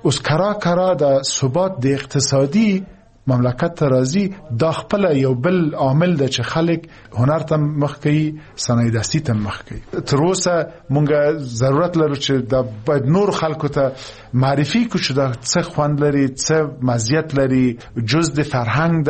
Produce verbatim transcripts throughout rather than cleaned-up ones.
اوس کرا کرا د ثبات د اقتصادي مملکت ته راځي دا خپل یو بل عامل د چې خلک هنر ته مخ کوي صنایع دستي ته مخ کوي. تر اوسه مونږ ضرورت لرو چې د باید نور خلکو ته معرفي کو چې دا څه خوند لري څه مزیت لري جز د فرهنګ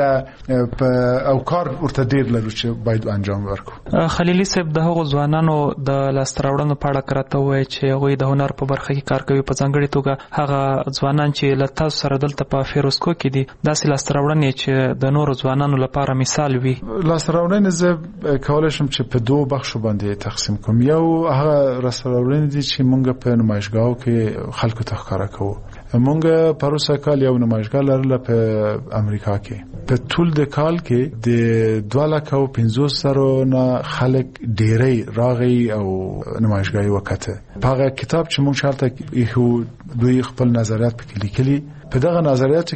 د او کار ورته ډیر لرو چې باید انجام ورکړو. خلیلي صاحب د هغو ځوانانو د لاستراوړنو په اړه کراته وایي چې هغوی د هنر په برخه کې کار کوي په ځانګړې توګه هغه ځوانان چې له تاسو سره دلته په فیروزکو کې دي داسې لاستراوړنې چې د نورو ځوانانو لپاره مثال وي. لاستراوړنې زه کولی شم چې په دوه بخشو باندې تقسیم کوم. یو هغه لاستراوړنې دي چې مونږ په نمایشګاهو کې خلکو ته ښکاره کوو. مونږ پروسه کال یو نمایشګاه لرله په امریکا کې. په ټول د کال کې د دوه لکه او پنځوس زره نه خلک ډېری راغی او نمایشګاه یې وکړه. په هغه کتاب چې مونږ شالته یو دوی خپل نظریات پکې لیکلي. په دغه نظریاتو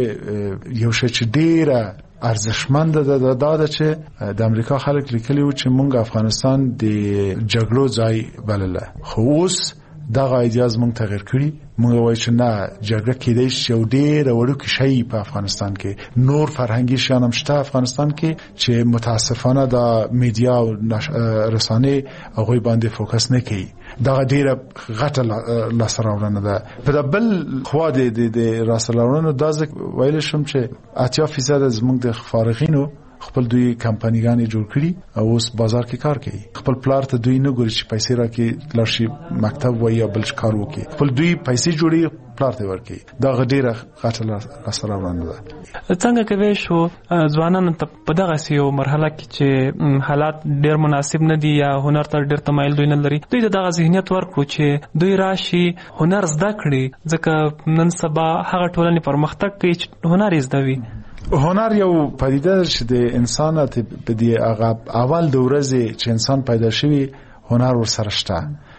کې یو شی چې ډېره ارزښتمند ده دا ده چې د امریکا خلک لیکلي و چې مونږ افغانستان د جګړو ځای بلله، خو اوس دغه ایدیاز مونږ تغیر کړي. مونږ وایو چې نه جګړه کېدای شي یو ډېر وړوکی شی په افغانستان کې. نور فرهنګي شیان هم شته افغانستان کې چې متاسفانه د میډیا او رسانې هغوی باندې فوکس نه کوي. دغه ډېره غټه لاسته راوړنه ده. په د بل خوا د لاسته راوړنو دا زه ویلی شم چې اتیا فیصده زموږ د فارغینو خپل دوی کمپانیګانې جوړ کړي او اوس بازار کې کار کوي. خپل پلار ته دوی نه ګوري چې پیسې راکړي لاړ شي مکتب وایي یا بل کار وکړي. خپل دوی پیسې جوړي پلار ته ورکړي. دا ډېره غټه لاسته راوړنه ده. څنګه کولی شو ځوانانو ته په دغسې یو مرحله کې چې حالات ډېر مناسب نه دي یا هنر ته ډېر تمایل دوی نه لري دوی ته دغه ذهنیت ورکړو چې دوی راشي هنر زده کړي، ځکه نن سبا هغه ټولنې پرمختګ کوي چې هنر یې زده وي. هنر یو پدیده ده چې د انسان په دې هغه اول د ورځې چې انسان پیدا شوی هنر ورسره شته.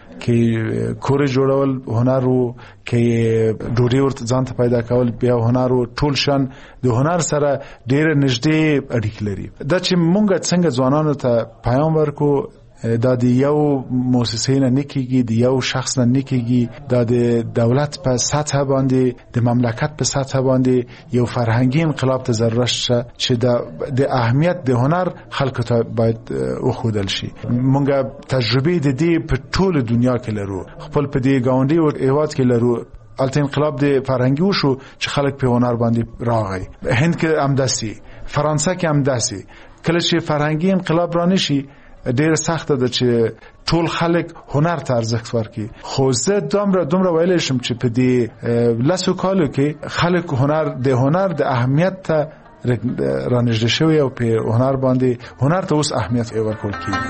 کې کور جوړول هنر وو، کې ډوډۍ ورته ځان ته پیدا کول بیا هنر وو. ټول شان د هنر سره ډېر نږدې اړیکې لري. دا چې مونږ څنګه ځوانانو ته پیغام ورکو دا د یو مؤسسې نه نه کېږي، د یو شخص نه نه کېږي. دا د دولت په سطح باندې د مملکت په سطح باندې یو فرهنګي انقلاب ته ضرورت شته چې د اهمیت د هنر خلکو ته باید وښودل شي. مونږ تجربې د دې په ټوله دنیا کې لرو، خپل په دې ګاونډي او هیواد کې لرو. البته انقلاب د فرهنګي وشو چې خلک په هنر باندې راغی. هند کې هم داسې، فرانسه کې هم داسې. کله چې فرهنګي انقلاب را نشي ډېر سخته ده چې ټول خلک هنر ته ارزښت ورکړي. خو زه دومره دومره ویلی شم چې په دې لسو کالو کې خلک هنر د هنر د اهمیت ته رانږدې شوي او په هنر باندې هنر ته اوس اهمیت ورکول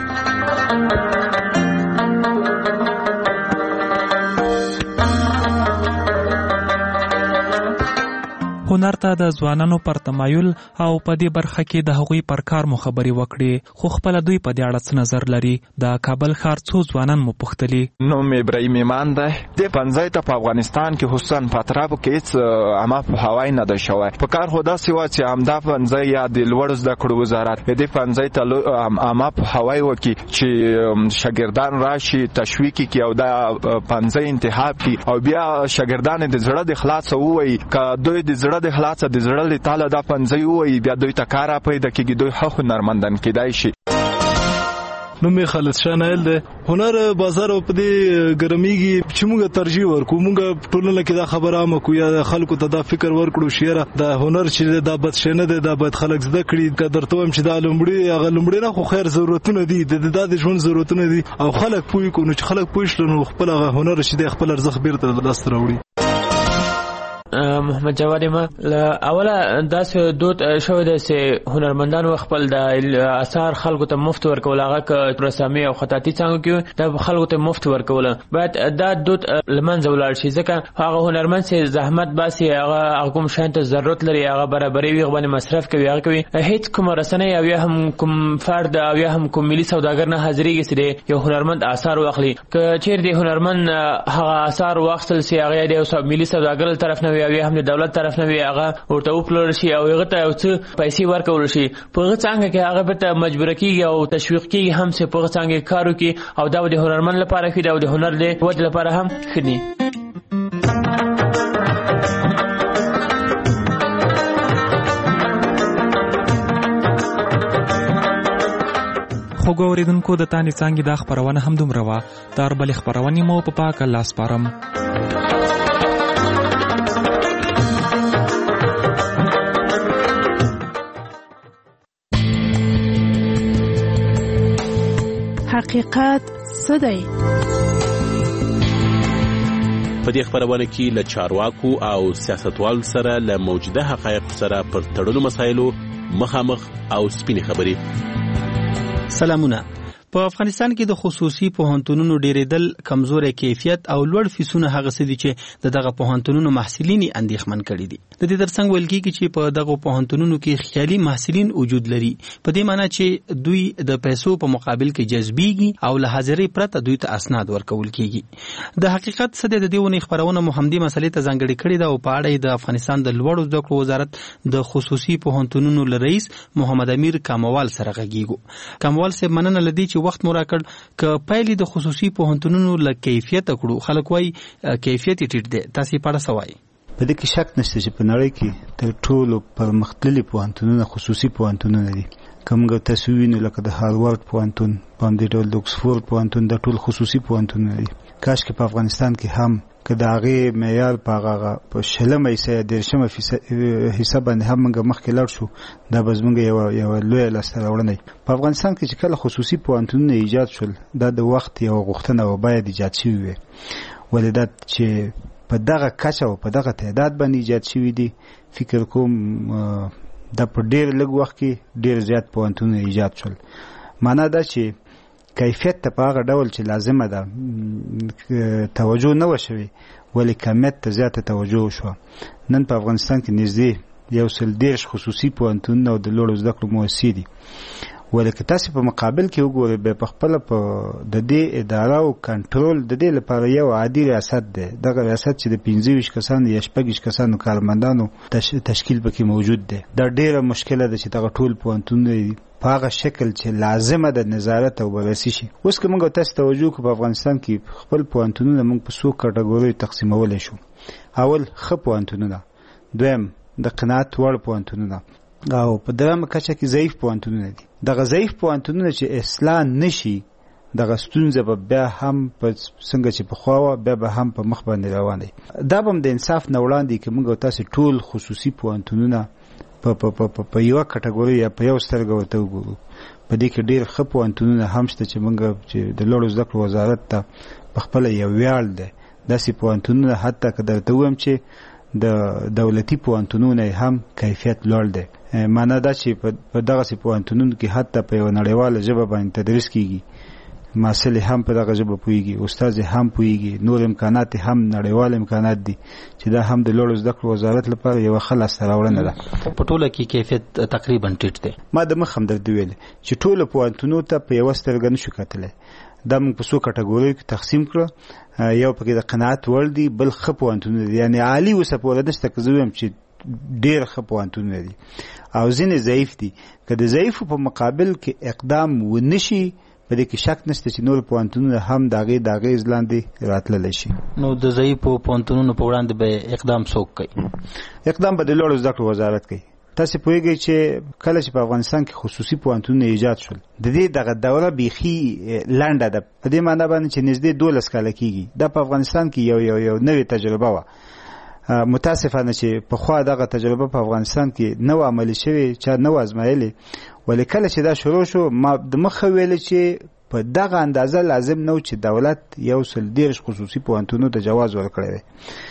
کېږي. هنر ته د ځوانانو پر تمایل او په دې برخه کې د هغوی پر کار مو خبرې وکړې، خو خپله دوی په دې اړه څه نظر لري؟ د کابل ښار څو ځوانان مو پوښتلي. نوم ابراهیم ایمان دی. دې پنځۍ ته په افغانستان کې خصوصا په اطرافو کې هېڅ عامه پوهاوی نه ده شوی. په کار خو داسې وه چې همدا پنځۍ یا د لوړو زده کړو وزارت دې پنځۍ ته عامه پوهاوی وکړي چې شاګردان راشي تشویق کړي او دا پنځۍ انتخاب کړي او بیا شاګردان د زړه د خلاصه ووایي که دوی د زړه د خلاصه د زړه له تاله دا پنځۍ ووایي بیا دوی ته کار پیدا کېږي، دوی ښه هنرمندان کېدای شي. نوم یې خالد شاه نایل دی. هنر بازار په دې ګرمیږي چې موږ ترجیح ورکو. موږ ټولنه کې دا خبره عامه کو یا خلکو ته دا فکر ورکړو شیره دا هنر چې دا بد شی نه دی، دا باید خلک زده کړي. که درته وایم چې دا لومړی هغه لومړی نه خو خیر ضرورتونه دي، دا د ژوند ضرورتونه دي او خلک پوه کړو. نو چې خلک پوه شول نو خپل هغه هنر چې دی خپل ارزښت بیرته لاسته راوړي. محمد جواد ما اوله داسې دود شوی دی چې هنرمندان خپل د اثار خلکو ته مفت ورکول، هغه که رسامي او خطاطي څنګه کې دا خلکو ته مفت ورکول باید دا دود لمنځه ولاړ شي. ځکه هغه هنرمند چې زحمت باسي هغه هغه کوم شان ته ضرورت لري هغه برابري وي باندې مصرف کوي هغه کوي. هیڅ کوم رسنۍ او یا هم کوم فرد او یا هم کوم ملي سوداګر نه حاضرېږي چې یو هنرمند اثار واخلي. که چیرې د هنرمند هغه اثار واخلل سي هغه د ملي سوداګر طرف نه وي او یا هم د دولت طرف نه وي هغه ورته وپلور شي او هغه ته څه پیسې ورکول شي. په هغه څنګه کې هغه به مجبور کیږي او تشویق کیږي هم چې په هغه څنګه کار وکړي او دا د هنرمند لپاره ښه دی او د هنر د ودې لپاره هم ښه دی. خوږو اوریدونکو د تانې څانګې دا خپرونه هم دومره وه. تر بلې خپرونې مو په پاک الله سپارم. حقیقت څه دی؟ په دې خبرونه کې له چارواکو او سیاستوالو سره له موجوده حقایقو سره پر تړلو مسایلو مخامخ او سپینې خبرې. سلامونه. په افغانستان کې د خصوصي پوهنتونونو ډیرېدل، کمزوري کیفیت او لوړ فیسونه هغه څه دي چې د دغه پوهنتونونو محصلین اندېښمن کړي دي. د دې ترڅنګ ویل کېږي چې په دغه پوهنتونونو کې خیالي محصلین وجود لري، په دې معنی چې دوی د پیسو په مقابل کې جذبېږي او له حاضرۍ پرته دوی ته اسناد ورکول کېږي. د حقیقت څه دی؟ د دې ونې خپرونه مو همدې مسلې ته ځانګړې کړې ده او په اړه یې د افغانستان د لوړو زده کړو وزارت د خصوصي پوهنتونونو له رئیس محمد امیر کاموال سره غږیږو. کاموال صاحب، مننه له دې چې وخت مو راکړ. که پایلې د خصوصي پوهنتونونو له کیفیت کړو، خلک وایي کیفیت یې ټیټ دی، تاسې په اړه څه وایي؟ په دې کې شک نشته چې په نړۍ کې تر ټولو پرمختللي پوهنتونونه خصوصي پوهنتونونه دي. که موږ تاسو وینو لکه د هاروارد پوهنتون، په همدې ډول د اکسفورډ پوهنتون، دا ټول خصوصي پوهنتونونه دي. کاشکې په افغانستان کې هم که د هغې معیار په هغه په شلمه حصه یا دېرشمه حصه باندې هم موږ مخکې لاړ شو، دا به زموږ یوه یوه لویه لاسته راوړنه وي. په افغانستان کې چې کله خصوصي پوهنتونونه ایجاد شول، دا د وخت یوه غوښتنه وه، باید ایجاد شوي وي. ولې دا چې په دغه کچه او په دغه تعداد باندې ایجاد شوي دي، فکر کوم دا په ډېر لږ وخت کې ډېر زیات پوهنتونونه ایجاد شول. معنا دا چې کیفیت ته په هغه ډول چې لازمه ده توجه نه وه شوې، ولې کمیت ته زیاته توجه وشوه. نن په افغانستان کې نږدې یو سل دېرش خصوصي پوهنتونونه او د لوړو زده کړو مؤسسې دي. ولې که تاسې په مقابل کې وګورئ، بیا په خپله په د دې اداره او کنټرول د دې لپاره یو عادي ریاست دی. دغه ریاست چې د پنځه ویشت کسانو یا شپږ ویشت کسانو کارمندانو تشکیل پکې موجود دی. دا ډېره مشکله ده چې دغه ټول پوهنتونونه په هغه شکل چې لازمه د نظارت او بررسي شي. اوس که موږ تاسو توجه کړو، په افغانستان کې خپل پوهنتونونه موږ په څو کټګوریو تقسیمولی شو. اول ښه پوهنتونونه، دویم د قناعت وړ پوهنتونونه، او په درېیمه کچه کې ضعیف پوهنتونونه دي. دغه ضعیف پوهنتونونه چې اصلاح نشي، دغه ستونزه به بیا هم په څنګه چې پخوا وه، بیا به هم په مخ باندې روان دی. دا به هم د انصاف نه وړاندې که موږ تاسې ټول خصوصي پوهنتونونه په په په په یوه کټګوري یا په یو سترګه ورته وګورو. په دې کې ډېر ښه پوهنتونونه هم شته چې موږ چې د لوړو زده کړو وزارت ته په خپله یو ویاړ دی. داسې پوهنتونونه حتی که درته ووایم چې د دولتي پوهنتونونه هم کیفیت لوړ دی. معنا دا چې په دغسې پوهنتونونو کې حتی په یوه نړیواله ژبه باندې تدریس کېږي، محصل هم په دغه ژبه پوهېږي، استاد هم پوهېږي، نور امکانات هم نړیوال امکانات دي چې دا هم د لوړو زده کړو وزارت لپاره یوه ښه لاسته راوړنه ده. په ټوله کې کیفیت تقریبا ټیټ دی. ما د مخ هم درته ویلې چې ټولو پوهنتونونو ته په یوه سترګه نشو کتلی. دا موږ په څو کټګوریو کې تقسیم کړه. یو پکې د قناعت وړ دي، بل ښه پوهنتونونه دي، یعنې عالي اوسه پوره نشته که زه ویم چې ډېر ښه پوهنتونونه دي، او ځینې ضعیف دي. که د ضعیفو په مقابل کې اقدام ونه شي، په دې کې شک نشته چې نور پوهنتونونه هم د هغې د اغېز لاندې راتللی شي. نو د ضعیفو پوهنتونونو په وړاندې به اقدام څوک کوي؟ اقدام به د لوړو زده کړو وزارت کوي. تاسې پوهېږئ چې کله چې په افغانستان کې خصوصي پوهنتونونه ایجاد شول، د دې دغه دوره بیخي لنډه ده، په دې معنا باندې چې نږدې دولس کاله کېږي. دا په افغانستان کې یو یو یو نوې تجربه وه. متاسفانه چې پخوا دغه تجربه په افغانستان کې نه وه عملي شوې، چا نه وه ازمایلې. ولې کله چې دا شروع شو، ما د مخه ویلې چې په دغه اندازه لازم نه و چې دولت یو سل دېرش خصوصي پوهنتونونو ته جواز ورکړی دی.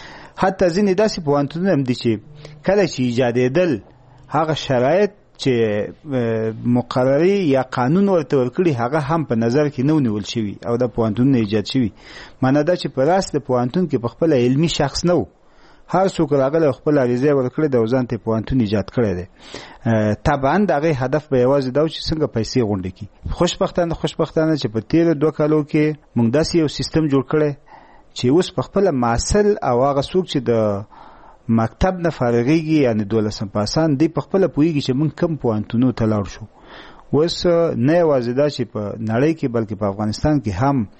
حتی ځینې داسې پوهنتونونه هم دي چې کله چې ایجادېدل، هغه شرایط چې مقرري یا قانون ورته ورکړي هغه هم په نظر کې نه ونیول شوي او دا پوهنتونونه ایجاد شوي. معنا دا چې په راست د پوهنتون کې په خپله علمي شخص نه و، هر څوک راغلی خپل عریضه یې ورکړې ده او ځان ته پوهنتون ایجاد کړی دی. طبعا د هغې هدف به یوازې دا و چې څنګه پیسې غونډې کړي. خوشبختانه خوشبختانه چې په تېرو دوه کالو کې موږ داسې یو سیستم جوړ کړی چې اوس په خپله محصل او هغه څوک چې د مکتب نه فارغېږي، یعنې دولسم پاسان، دی په خپله پوهېږي چې موږ کوم پوهنتونونو ته لاړ شو. اوس نه یوازې دا چې په نړۍ کې بلکې په افغانستان کې هم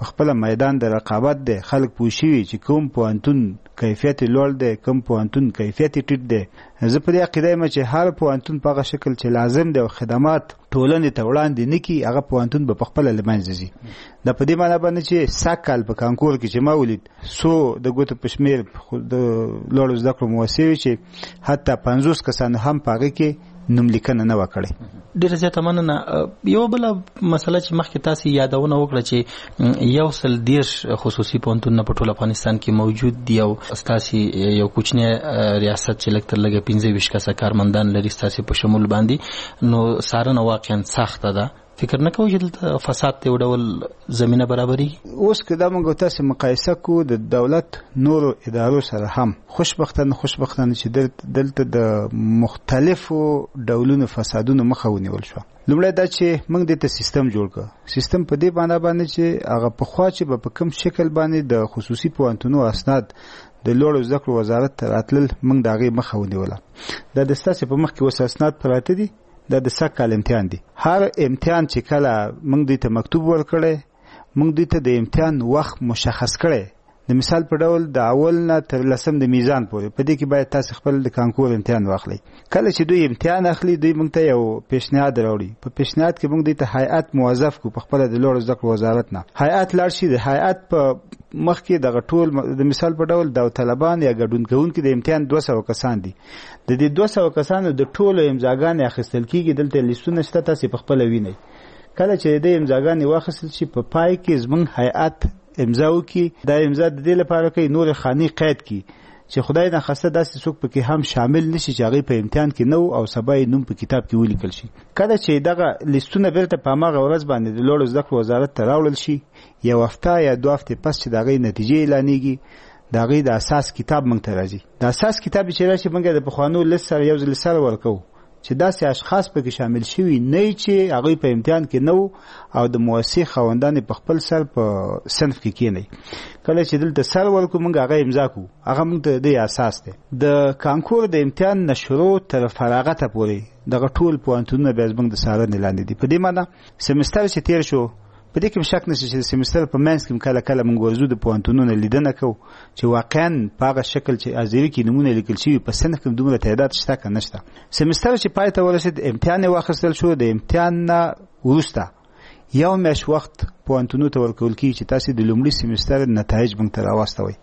په خپل میدان د رقابت دی، خلک پوه شوي چې کوم پوهنتون کیفیت لوړ دی، کوم پوهنتون کیفیت ټیټ دی. زه په دې عقیده یم چې هر پوهنتون په هغه شکل چې لازم دی او خدمات ټولنې ته وړاندې نه کړي، هغه پوهنتون به په خپله له منځه ځي. دا په دې معنی باندې چې سږ کال په کانکور کې چې ما ولید څو د ګوتو په شمېر د لوړو زده کړو مؤسسې وي چې حتی پنځوس کسانو هم په هغې کې نوم لیکنه نه وه کړې. ډېره زیاته مننه. یوه بله مسله چې مخکې تاسې یادونه وکړه چې یو سل دېرش خصوصي پوهنتونونه په ټول افغانستان کې موجود دي او ستاسې یو کوچنی ریاست چې لږ تر لږه پنځه ویشت کسه کارمندان لري ستاسې په شمول باندې، نو څارنه واقعا سخته ده. فکر نه کوئ چې دلته فساد ته یو ډول زمینه برابرېږي؟ اوس که دا موږ تاسې مقایسه کړو د دولت نورو ادارو سره هم، خوشبختانه خوشبختانه چې دلته د مختلفو ډولونو فسادونو مخه ونیول شوه. لومړی دا چې موږ دې ته سیستم جوړ کړ. سیستم په دې معنی باندې چې هغه پخوا چې به په کوم شکل باندې د خصوصي پوهنتونو اسناد د لوړو زده کړو وزارت ته راتلل، موږ د هغې مخه ونیوله. دا د ستاسې په مخ کې اوس اسناد پراته دي، دا د سږ کال امتحان دی. هر امتحان چې کله موږ دوی ته مکتوب ورکړی، موږ دوی ته د امتحان وخت مشخص کړی. د مثال په ډول د اول نه تر لسم د میزان پورې، په دې کې باید تاسو خپل د کانکور امتحان واخلئ. کله چې دوی امتحان اخلي، دوی موږ ته یو پیشنهاد راوړي. په پیشنهاد کې موږ دوی ته هیئت موظف کړو په خپله د لوړو زده کړو وزارت نه. هیئت لاړ شي، د هیئت په مخکې دغه ټول د مثال په ډول داوطلبان یا ګډون کوونکي د امتحان دوه سوه کسان دي. د دې دوه سوه کسانو د ټولو امضاګانې اخیستل کېږي. دلته لیستونه شته، تاسې په خپله وینئ. کله چې د امضاګانې واخیستل شي، په پای کې زموږ هیئت امضا وکړي. دا امضا د دې لپاره کوي نورې خانې قید کړي چې خدای ناخواسته داسې څوک پکې هم شامل نشي چې هغوی په امتحان کې نه و او سبا یې نوم په کتاب کې ولیکل شي. کله چې دغه لیستونه بیرته په هماغه ورځ باندې د لوړو زده کړو وزارت ته راوړل شي، یو هفته یا دوه هفتې پس چې د هغوی نتیجې اعلانېږي، د هغوی د اساس کتاب موږ ته راځي. د اساس کتاب چې راشي، موږ د پخوانو لیست سره یو ځل سره ورکوو چې داسې اشخاص پکې شامل شوي نه چې هغوی په امتحان کې نه وو او د مؤسسې خاوندان په خپل سر په صنف کې کېنئ. کله چې دلته سر ورکړو، موږ هغه امضا کړو. هغه موږ ته د اساس دی. د کانکور د امتحان نه شروع تر فراغته پورې دغه ټول پوهنتونونه بیا زموږ د څارنې لاندې دي. په دې معنی سمستر چې تېر شو، په دې کې هم شک نشته چې د سمستر په منځ کې کله کله موږ ورځو د پوهنتونونو لیدنه کوو چې واقعا په هغه شکل چې حاضري کې نومونه لیکل شوي په صنف کې دومره تعداد شته که نشته. سمستر چې پای ته ورسېد، امتحان یې واخیستل شو. د امتحان نه وروسته یو میاشت وخت پوهنتونو ته ورکول کېږي چې تاسې د لومړي سمستر نتایج موږ ته راواستوئ.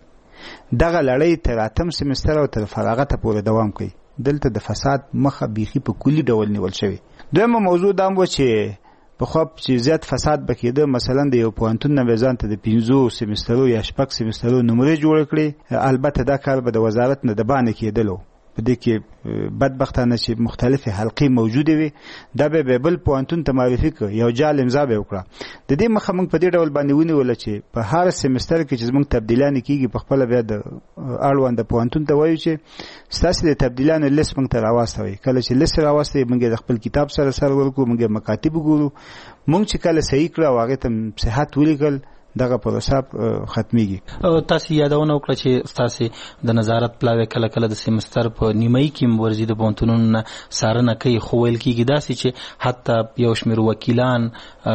دغه لړۍ تر اتم سمستر او تر فراغته پورې دوام کوي. دلته د فساد مخه بیخي په کلي ډول نیول شوی. دویمه موضوع دا هم و چې پخوا چې زیات فساد به کېده، مثلا د یو پوهنتون نه به ځان ته د پنځو سمسترو یا شپږ سمسترو نمرې جوړې کړي. البته دا کار به د وزارت نه د باندې کېدلو. په دې کې بدبختانه چې مختلفې حلقې موجودې وي، دا به بل پوهنتون ته معرفي کړه، یو جال امضا به وکړه. د دې مخه موږ په دې ډول باندې ونیوله چې په هر سمستر کې چې زموږ تبدیلانې کېږي، په خپله بیا د اړونده پوهنتون ته وایو چې ستاسې د تبدیلانو لیست موږ ته راواستوئ. کله چې لیست راواستوئ، موږ د خپل کتاب سره سر ورکړو، موږ مکاتب وګورو. موږ چې کله صحیح کړه او هغې ته صحت ولیکل، دغه پروسه ختميږي. تاسو یادونه وکړه چې تاسو د نظارت پلاوی کله کله د سیمستر په نیمایي کې ورزي د پونتونونو سارنه کوي، خو ویل کېږي داسې چې حتی یو شمېر وکیلان،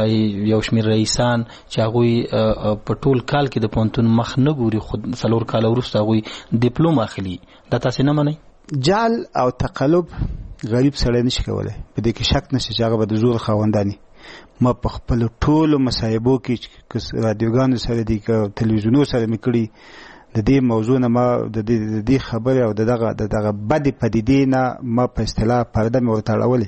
یو شمېر رئیسان چې هغوی په ټول کال کې د پونتون مخ نه ګوري، خو څلور کاله وروسته هغوی ډیپلوم اخلي. دا تاسو نه منئ؟ جال او تقلب غریب سړی نشي کولی. په دې کې شک نشته چې هغه به د زور خاوندانی. ما په خپل ټولو مصاحبو کې که رادیوګانو سره دي که تلویزیونو سره مې کړي، د دې موضوع نه ما د دې خبرې او دغه دغه بدې پدیدې نه ما په اصطلاح پرده مې ورته اړولې.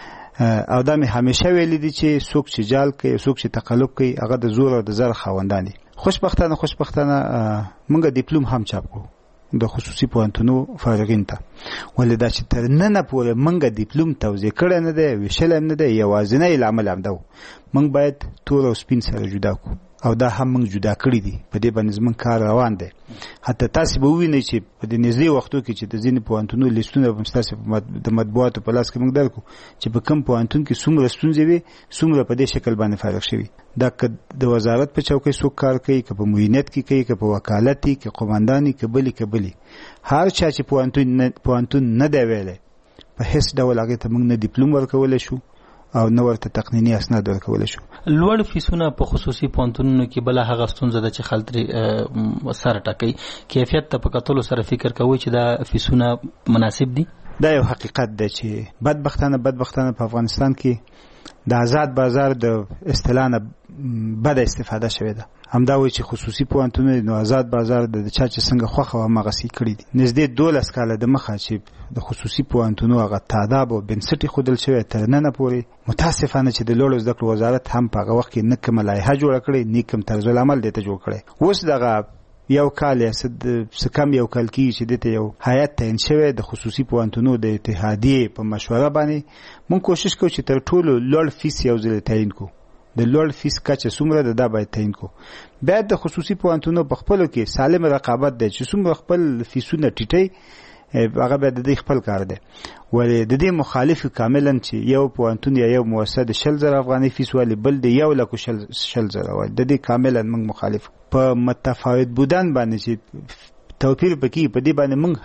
او دا مې همیشه ویلي دي چې څوک چې جال کوي، څوک چې تقلب کوي، هغه د زور او د زر خاوندان دي. خوشبختانه خوشبختانه موږ ډیپلوم هم چاپ کړو د خصوصي پوهنتونو فارغین ته، ولې دا چې تر ننه پورې موږ ډیپلوم توزیع کړی نه دی، ویشلی هم نه دی. یوازینی لامل همدا و، موږ باید تور او سپین سره جدا کړو، او دا هم موږ جدا کړي دي. په دې باندې زموږ کار روان دی. حتی تاسې به ووینئ چې په دې نږدې وختو کې چې د ځینې پوهنتونو لیستونه به ستاسې د مطبوعاتو په لاس کې موږ درکړو چې په کوم پوهنتون کې څومره ستونزې وي، څومره په دې شکل باندې فارغ شوي. دا که د وزارت په چوکۍ څوک کار کوي، که په معینت کې کوي، که په وکالت کې، که قماندان کې، بلې که بلې، هر چا چې پوهنتون پوهنتون نه دی ویلی، په هیڅ ډول هغې ته موږ نه ډیپلوم ورکولی شو او نه ورته تقنیني اسناد ورکول شو. لوړ فیسونه په خصوصي پوهنتونونو کې بل هغه ستونزه ده چې خلک سره ټاکي کیفیت ته په کتلو سره فکر کوي چې دا فیسونه مناسب دي. دا یو حقیقت دی چې بدبختانه بدبختانه په افغانستان کې د آزاد بازار د اصطلاح نه بد استفاده شوې ده. همدا وایي چې خصوصي پوهنتونونه نو آزاد بازار د چا چې څنګه خوښه وه هماغسې کړي دي. نږدې دولس کاله د مخه چې د خصوصي پوهنتونو هغه تعداد او بنسټ ایښودل شوی تر ننه پورې متاسفانه چې د لوړو زده کړو وزارت هم په هغه وخت کې نه کومه لایحه جوړه کړې نه کوم طرزالعمل دې ته جوړ کړی. اوس دغه یو کال یا څه کم یو کال کېږي چې دې ته یو هیات تعیین شوی د خصوصي پوهنتونو د اتحادیې په مشوره باندې موږ کوشش کوو چې تر ټولو لوړ فیس یو ځل تعیین کړو. د لوړ فیس کچه څومره ده دا باید تعیین کړو. باید د خصوصي پوهنتونو په خپلو کې سالم رقابت دی چې څومره خپل فیسونه ټیټوي هغه باید د دې خپل کار دی. ولې د دې مخالف کاملا چې یو پوهنتون یا یو مؤسسه د شل زره افغانۍ فیس والی بل د یو لک شل شل زره والی د دې کاملا موږ مخالف. په متفاوت بودن باندې چې توپیر پکې په دې باندې موږ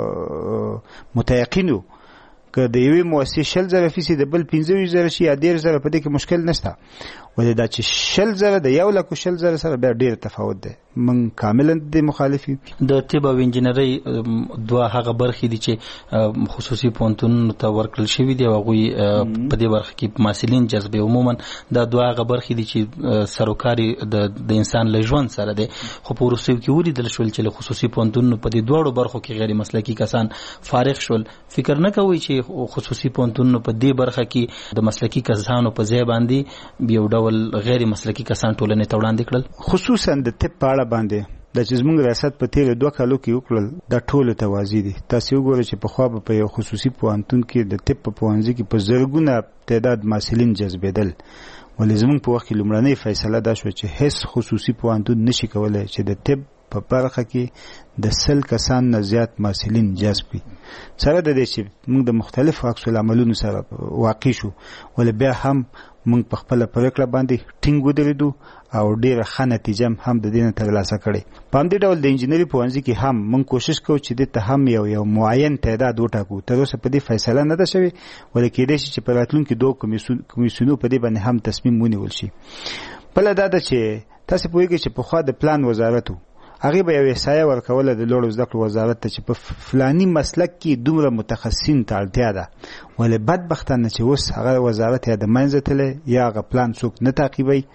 هم متيقن یو که د یوې مؤسسې شل زره فیس د بل پنځه ویشت زره شي یا ډېر زره په دې کې مشکل نشته. ولې دا چې شل زره د یو لک شل زره سره بیا ډېر تفاوت دی. من کاملا د مخالفي د طب او انجینرۍ دوه هغه برخې دي چې خصوصي پوهنتونونو ته ورکړل شوي دي او هغوی په دې برخه کې محصلین جذبوي. عموما دا دوه هغه برخې دي چې سروکاري د انسان له ژوند سره دی. خو په وروستیو کې ولیدل شول چې له خصوصي پوهنتونونو په دې دواړو برخو کې غیر مسلکي کسان فارغ شول. فکر نه کوئ چې خصوصي پوهنتونونو په دې برخه کې د مسلکي کسانو په ځای باندې یو ډول غیر مسلکي کسان ټولنې ته وړاندې کړل؟ خصوصا د طب په اړه باندې د چې زموږ ریاست په تیرو دوه کالو کې وکړل دا ټولو ته واضح دي. تاسو وګورئ چې پخوا به په یو خصوصي پوهنتون کې د طب په پوهنځي کې په زرګونه تعداد محصلین جذبېدل. ولې زموږ په وخت کې لومړنۍ فیصله دا شوه چې هیڅ خصوصي پوهنتون نشي کولی چې د طب په برخه کې د سل کسان نه زیات محصلین جذب کړي. سره د دې چې موږ د مختلفو عکس العملونو سره واقع شو ولې بیا هم موږ په خپله پرېکړه باندې ټینګ ودرېدو او ډېره ښه نتیجه هم د دې نه ترلاسه کړې. په همدې ډول د انجینري پوهنځي کې هم موږ کوشش کوو چې دې ته هم یو یو معین تعداد وټاکو. تر اوسه په دې فیصله نه ده شوې ولې کېدای شي چې په راتلونکي دوه کمیسیونو په دې باندې هم تصمیم ونیول شي. بله دا ده چې تاسې پوهېږئ چې پخوا د پلان وزارت و هغې به یو احصایه ورکوله د لوړو زده کړو وزارت ته چې په فلاني مسلک کې دومره متخصصین ته اړتیا ده. ولې بدبختانه چې اوس هغه وزارت یا د منځه تللی یا هغه پلان څوک نه تعقیبوي.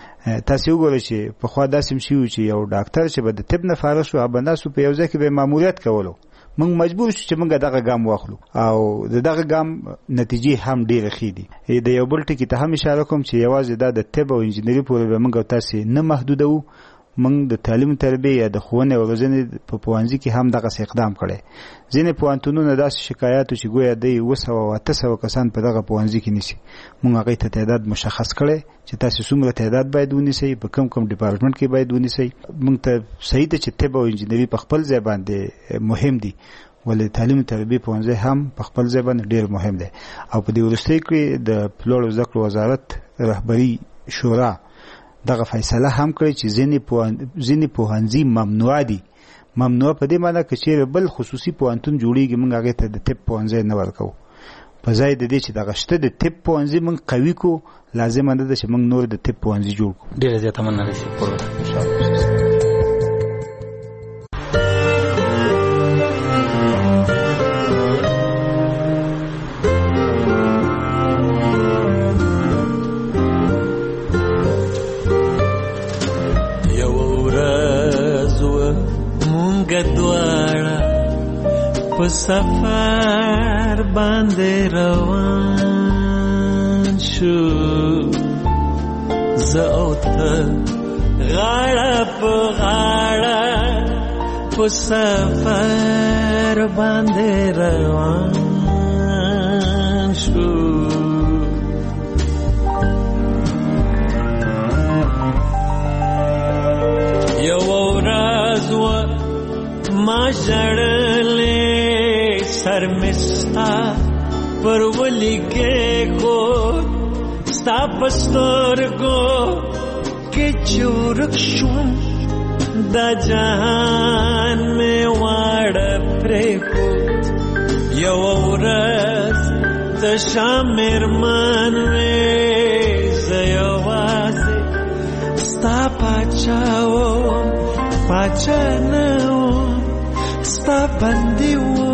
تاسې وګورئ چې پخوا داسې هم شوي چې یو ډاکټر چې به د طب نه فارغ شو هغه به ناست په یو ځای کې به یې ماموریت کولو. موږ مجبور شو چې موږ دغه ګام واخلو او د دغه ګام نتیجې هم ډېرې ښې دي. د یو بل ټکي ته هم اشاره کوم چې یوازې دا د طب او انجینري پورې به موږ او تاسې نه محدودوو. موږ د تعلیم تربیې یا د ښوونې او روزنې په پوهنځي کې هم دغسې اقدام کړی. ځینې پوهنتونونه داسې شکایات چې ګویا دی اوه سوه او اته سوه کسان په دغه پوهنځي کې نیسي. موږ هغوی ته تعداد مشخص کړی چې تاسې څومره تعداد باید ونیسئ په کوم کوم ډپارټمنټ کې باید ونیسئ. موږ ته صحیح ده چې طب او انجینري په خپل ځای باندې مهم دي ولې تعلیم تربیې پوهنځی هم په خپل ځای باندې ډېر مهم دی. او په دې وروستیو کې د لوړو زده کړو وزارت رهبري شورا دغه فیصله هم کړی چې ځینې پوهنځي ممنوع دي. ممنوع په دې معنی که چېرې بل خصوصي پوهنتون جوړېږي موږ هغې ته د طب پوهنځی نه ورکوو. په ځای د دې چې دغه شته د طب پوهنځي موږ قوي کړو لازمه نه ده چې موږ نور د طب پوهنځي جوړ کړو. ډېره زیاته مننه رسي. په سفر باندې روان شو زه او ته غاړه په غاړه په سفر باندې روان شو. یو ورځ و ما ژړلې سر مستا پر ولیکې کو ستا پسترګو کې چورک شوم دا جهان مې واړه پرې کو. یو ورځ تشامر منوي زيوازي ستا پاچاو پاچانو ستا بندیو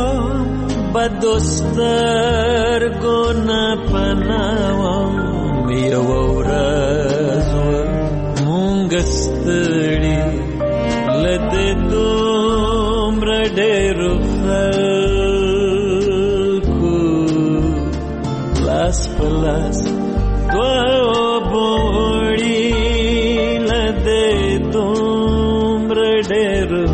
بدوستر گونا پناوم یو ورځو مونږ ستړي لده دومره ډېرو خلکو لاس په لاس دوه بوړي لده دومره ډېرو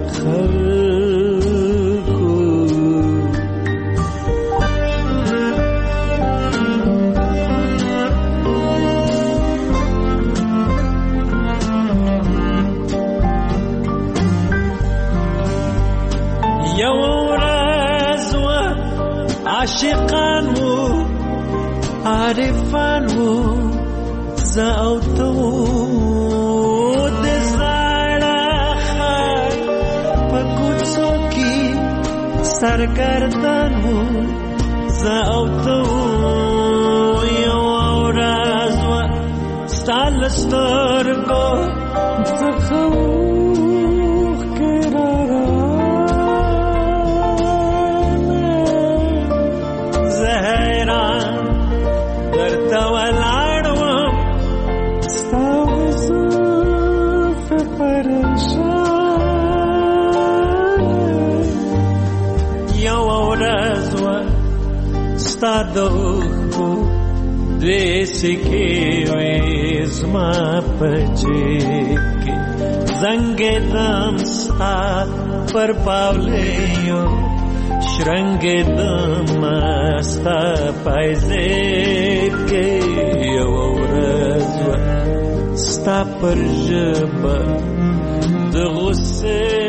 عاشقان وو عارفان وو زه او ته وو د زړه خر په کوڅو کې سرګردان وو زه او ته وو یو ورځ وه ستا له سترګو څخه اوښکې راغلې ستا دوخو دوی سکې وې زما په جیب کې زنګ دم ستا پر پاولیو شرنګ دم ستا پایزیب کې یو ورځ ستا پر ژبه د غصې